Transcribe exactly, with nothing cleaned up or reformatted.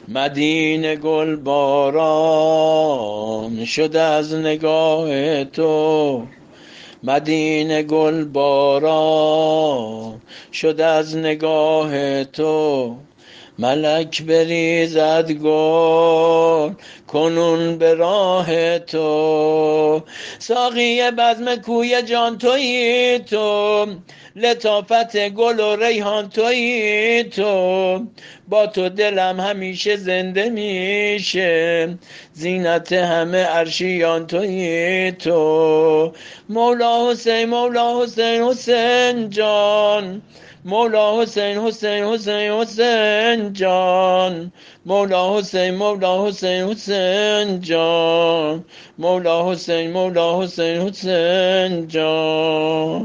مدینه گل باران شد از نگاه تو، مدینه گل باران شد از نگاه تو. ملک بریزد گل کنون به راه تو، ساقی بزم کوی جان تویی تو، لطافت گل و ریحان تویی تو. با تو دلم همیشه زنده میشه، زینت همه عرشیان تویی تو. مولا حسین مولا حسین حسین جان، مولا حسین حسین حسین حسین جان، مولا حسین مولا حسین حسین جان، مولا حسین مولا حسین حسین جان.